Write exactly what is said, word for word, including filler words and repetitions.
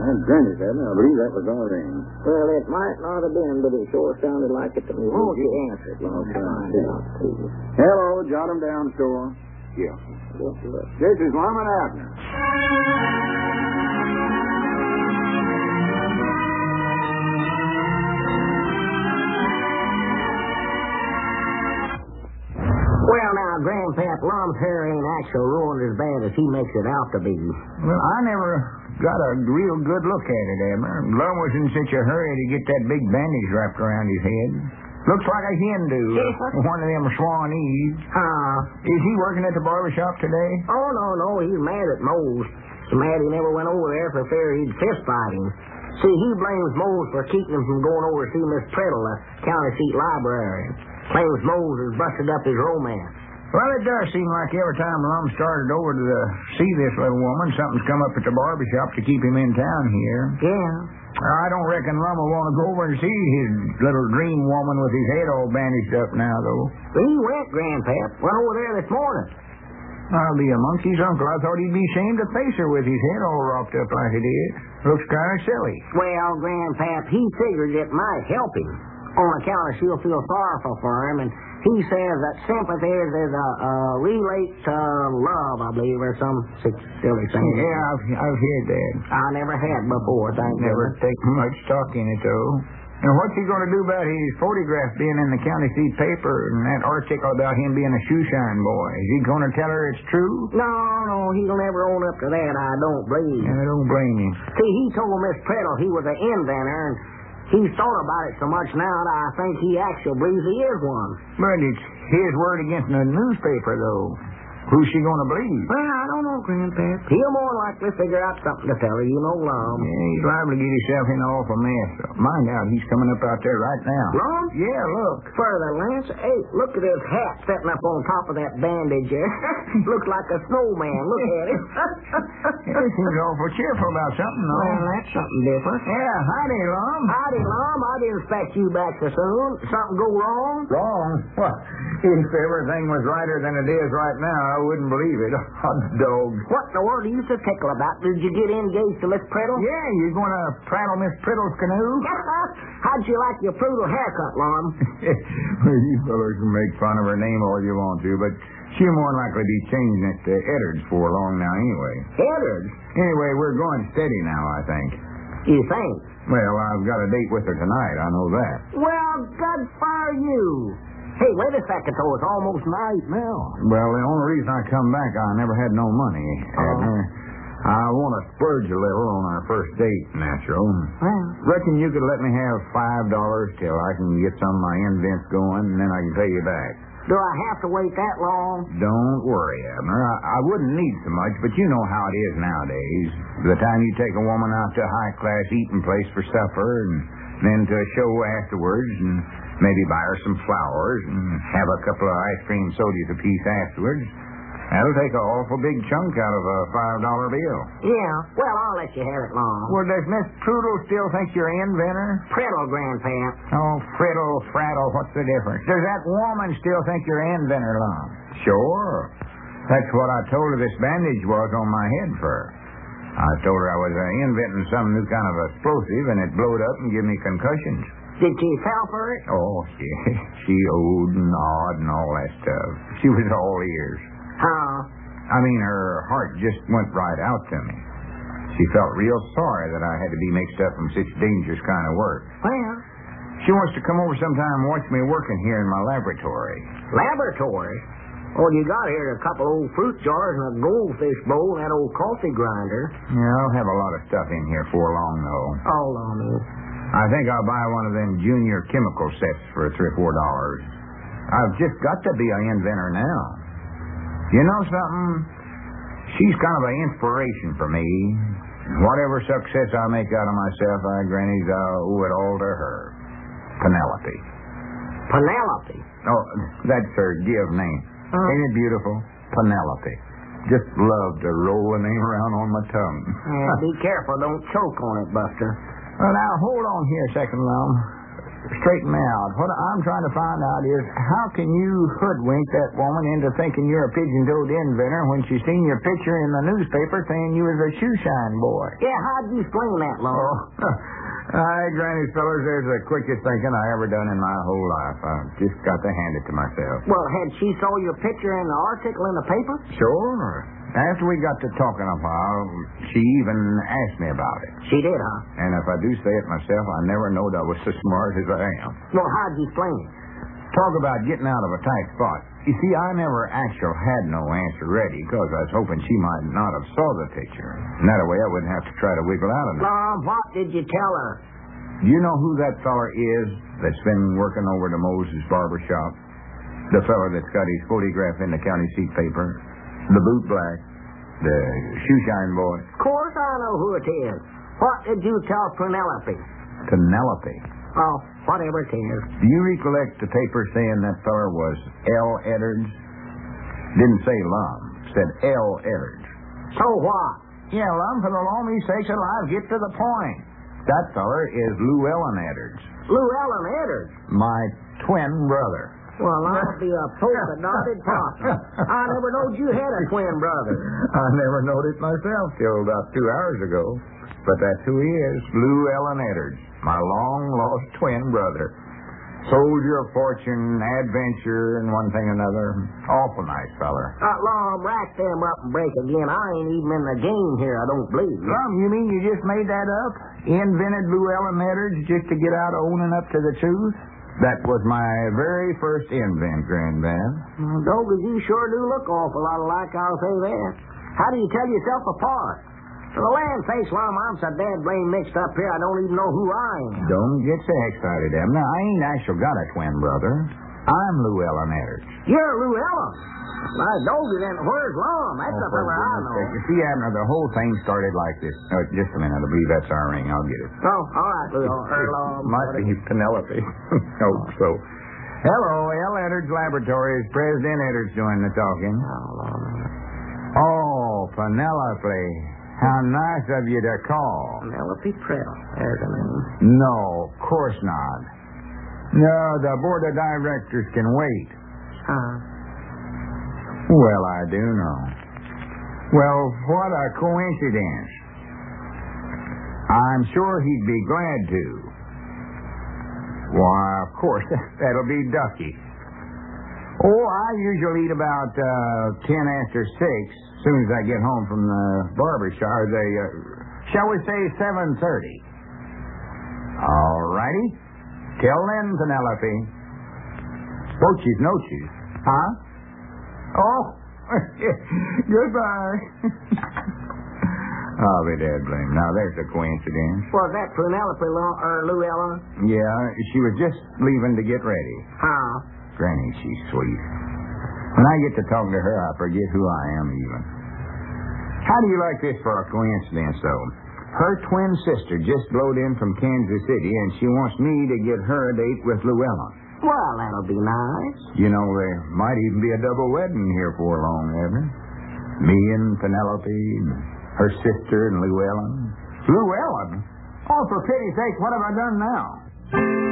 That Granny's having, I believe that was Doreen. Well, it might not have been, but it sure sounded like it to me. Won't you answer it? I'll try and see. Hello, jot them down, store. Yeah. This is Lum and Abner. Well, now, Grandpap, Lum's hair ain't actually ruined as bad as he makes it out to be. Well, I never got a real good look at it, Abner. Lum was in such a hurry to get that big bandage wrapped around his head. Looks like a Hindu. One of them Swanees. Huh? Is he working at the barber shop today? Oh, no, no, he's mad at Mose. So mad he never went over there for fear he'd fist fight him. See, he blames Mose for keeping him from going over to see Miss Priddle, the county seat librarian. Claims Mose has busted up his romance. Well, it does seem like every time Lum started over to the, see this little woman, something's come up at the barber shop to keep him in town here. Yeah. I don't reckon Lum will want to go over and see his little dream woman with his head all bandaged up now, though. He went, Grandpap. Went over there this morning. I'll be a monkey's uncle. I thought he'd be ashamed to face her with his head all wrapped up like it is. Looks kind of silly. Well, Grandpap, he figured it might help him on account of she'll feel sorrowful for him, and he says that sympathy is, is a, a relate to love, I believe, or some silly thing. Yeah, I've, I've heard that. I never had before, thank you. Never taken much stock in it, though. And what's he going to do about his photograph being in the county seat paper and that article about him being a shoeshine boy? Is he going to tell her it's true? No, no, he'll never own up to that, I don't believe. I don't blame him. See, he told Miss Priddle he was an inventor, and he's thought about it so much now that I think he actually believes he is one. But it's his word against the newspaper, though. Who's she going to believe? Well, I don't know, Grandpap. He'll more likely figure out something to tell her, you know, Lum. Yeah, he's liable to get himself in an awful mess. Mind out, he's coming up out there right now. Lum? Yeah, look. Further, Lance. Hey, look at his hat sitting up on top of that bandage there. Looks like a snowman. Look at it. Yeah, he seems awful cheerful about something, though. Well, that's something different. Yeah, howdy, Lum. Howdy, Lum. I didn't expect you back so soon. Something go wrong? Wrong? What? If everything was righter than it is right now, I wouldn't believe it. Hot dog. What in the world are you so tickle about? Did you get engaged to Miss Priddle? Yeah, you going to prattle Miss Priddle's canoe? How'd you like your poodle haircut, Lum? Well, you fellows can make fun of her name all you want to, but she'll more than likely be changing it to Eddard's for long now anyway. Eddard's? Anyway, we're going steady now, I think. You think? Well, I've got a date with her tonight, I know that. Well, good for you. Hey, wait a second, though. It's almost night now. Well, the only reason I come back, I never had no money, Abner. I want to splurge a little on our first date, natural. Well, reckon you could let me have five dollars till I can get some of my invents going, and then I can pay you back. Do I have to wait that long? Don't worry, Abner. I, I wouldn't need so much, but you know how it is nowadays. By the time you take a woman out to a high-class eating place for supper, and then to a show afterwards, and maybe buy her some flowers, and have a couple of ice cream sodas apiece afterwards, that'll take an awful big chunk out of a five dollar bill. Yeah. Well, I'll let you have it long. Well, does Miss Prudel still think you're an inventor? Priddle, Grandpap. Oh, Friddle, Fraddle, what's the difference? Does that woman still think you're an inventor, Lum? Sure. That's what I told her this bandage was on my head for. I told her I was uh, inventing some new kind of explosive, and it blowed up and gave me concussions. Did she fell for it? Oh, she, she owed and awed and all that stuff. She was all ears. Huh? I mean, her heart just went right out to me. She felt real sorry that I had to be mixed up in such dangerous kind of work. Well, she wants to come over sometime and watch me working here in my laboratory. Laboratory? Oh, you got here a couple old fruit jars and a goldfish bowl and that old coffee grinder. Yeah, I'll have a lot of stuff in here for long, though. Hold on, man. I think I'll buy one of them junior chemical sets for three or four dollars. I've just got to be an inventor now. You know something? She's kind of an inspiration for me. Whatever success I make out of myself, I grannies, I owe it all to her. Penelope. Penelope? Oh, that's her give name. Uh, Ain't it beautiful? Penelope. Just love to roll the name around on my tongue. Yeah, be careful. Don't choke on it, Buster. Well, now, hold on here a second, Lum. straighten me out. What I'm trying to find out is how can you hoodwink that woman into thinking you're a pigeon-toed inventor when she seen your picture in the newspaper saying you was a shoeshine boy? Yeah, how'd you explain that, Lon? Oh, aye, Granny fellas, there's the quickest thinking I ever done in my whole life. I just got to hand it to myself. Well, had she saw your picture in the article in the paper? Sure. After we got to talking a while, she even asked me about it. She did, huh? And if I do say it myself, I never knowed I was so smart as I am. Well, how'd you explain it? Talk about getting out of a tight spot. You see, I never actually had no answer ready because I was hoping she might not have saw the picture. And that way I wouldn't have to try to wiggle out of it. Lon, what did you tell her? Do you know who that feller is that's been working over to Moses' barber shop? The feller that's got his photograph in the county seat paper? The boot black? The shoeshine boy? Of course I know who it is. What did you tell Penelope? Penelope? Oh, whatever it is. Do you recollect the paper saying that feller was L. Edwards? Didn't say Lum. Said L. Edwards. So what? Yeah, Lum, for the lonely sakes alive, get to the point. That feller is Llewellyn Edwards. Llewellyn Edwards? My twin brother. Well, I'll be a polka-dotted papa. I never knowed you had a twin brother. I never knowed it myself till about two hours ago. But that's who he is, Llewellyn Edwards, my long-lost twin brother. Soldier of fortune, adventure, and one thing or another. Awful nice feller. Uh, Lon, rack them up and break again. I ain't even in the game here, I don't believe. Lum, you mean you just made that up? Invented Llewellyn Edwards just to get out of owning up to the truth? That was my very first invent, Granddad. Mm, Doggy, you sure do look awful lot alike, I'll say that. How do you tell yourself apart? For the land face, Lum, I'm so dead blame mixed up here, I don't even know who I am. Don't get so excited, Emma. I ain't actually got a twin brother. I'm Llewellyn Edwards. You're Llewellyn? My Doggy, then where's Lum? That's Oh, the fella I know. You see, Abner, the whole thing started like this. Uh, just a minute, I believe that's our ring. I'll get it. Oh, all right, Llewellyn. Might be Penelope. Hope so. Hello, L. Edwards Laboratories. President Edwards doing the talking. Oh, Penelope. How nice of you to call. Penelope Prell. There's a name. No, of course not. No, the board of directors can wait. Huh? Well, I do know. Well, what a coincidence. I'm sure he'd be glad to. Why, of course, that'll be Ducky. Oh, I usually eat about uh, ten after six, as soon as I get home from the barber shop. Or the, uh, shall we say seven thirty? All righty. Till then, Penelope. Boches, no cheese. Huh? Oh, goodbye. I'll be dead, blame. Now, there's a coincidence. Was that Penelope Lo- or Llewellyn? Yeah, she was just leaving to get ready. How? Granny, she's sweet. When I get to talking to her, I forget who I am, even. How do you like this for a coincidence, though? Her twin sister just blowed in from Kansas City, and she wants me to get her a date with Llewellyn. Well, that'll be nice. You know, there might even be a double wedding here for long, ever. Me and Penelope, and her sister and Llewellyn. Llewellyn? Oh, for pity's sake, what have I done now?